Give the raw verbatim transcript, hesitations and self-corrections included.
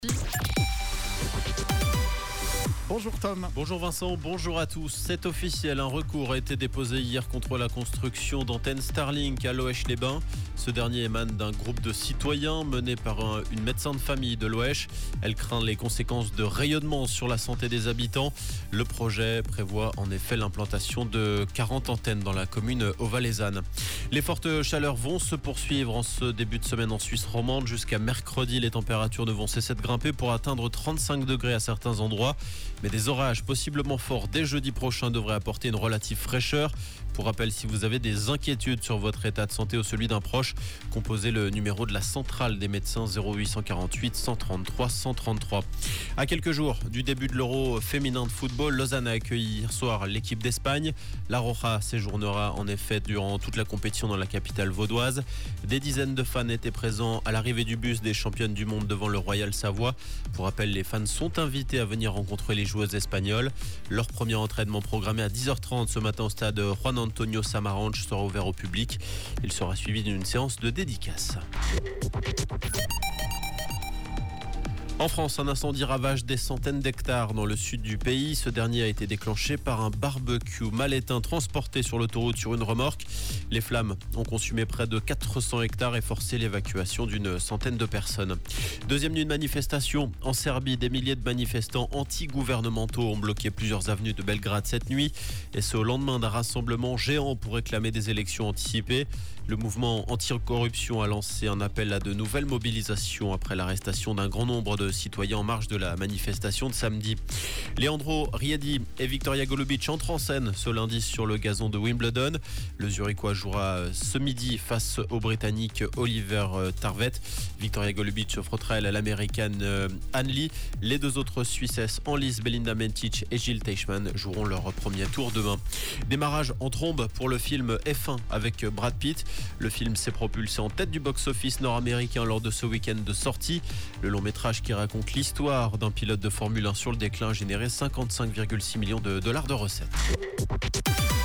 Bonjour Tom. Bonjour Vincent, bonjour à tous. C'est officiel, un recours a été déposé hier contre la construction d'antennes Starlink à Loèche-les-Bains. Ce dernier émane d'un groupe de citoyens mené par un, une médecin de famille de Loèche. Elle craint les conséquences de rayonnement sur la santé des habitants. Le projet prévoit en effet l'implantation de quarante antennes dans la commune auvalaisanne. Les fortes chaleurs vont se poursuivre en ce début de semaine en Suisse romande. Jusqu'à mercredi, les températures ne vont cesser de grimper pour atteindre trente-cinq degrés à certains endroits. Mais des orages possiblement forts dès jeudi prochain devraient apporter une relative fraîcheur. Pour rappel, si vous avez des inquiétudes sur votre état de santé ou celui d'un proche, composez le numéro de la centrale des médecins zéro huit cent quarante-huit cent trente-trois cent trente-trois. À quelques jours du début de l'Euro féminin de football, Lausanne a accueilli hier soir l'équipe d'Espagne. La Roja séjournera en effet durant toute la compétition dans la capitale vaudoise. Des dizaines de fans étaient présents à l'arrivée du bus des championnes du monde devant le Royal Savoie. Pour rappel, les fans sont invités à venir rencontrer les joueuses espagnoles. Leur premier entraînement programmé à dix heures trente ce matin au stade Juan Antonio Samaranch sera ouvert au public. Il sera suivi d'une séance de dédicace. En France, un incendie ravage des centaines d'hectares dans le sud du pays. Ce dernier a été déclenché par un barbecue mal éteint transporté sur l'autoroute sur une remorque. Les flammes ont consumé près de quatre cents hectares et forcé l'évacuation d'une centaine de personnes. Deuxième nuit de manifestation en Serbie. Des milliers de manifestants anti-gouvernementaux ont bloqué plusieurs avenues de Belgrade cette nuit. Et ce au lendemain d'un rassemblement géant pour réclamer des élections anticipées. Le mouvement anti-corruption a lancé un appel à de nouvelles mobilisations après l'arrestation d'un grand nombre de citoyens en marge de la manifestation de samedi. Leandro Riedi et Victoria Golubic entrent en scène ce lundi sur le gazon de Wimbledon. Le Zurichois jouera ce midi face au Britannique Oliver Tarvet. Victoria Golubic se frottera à l'Américaine Anne Lee. Les deux autres Suissesses en lice, Belinda Bencic et Jill Teichmann, joueront leur premier tour demain. Démarrage en trombe pour le film F un avec Brad Pitt. Le film s'est propulsé en tête du box-office nord-américain lors de ce week-end de sortie. Le long métrage qui raconte l'histoire d'un pilote de Formule un sur le déclin a généré cinquante-cinq virgule six millions de dollars de recettes.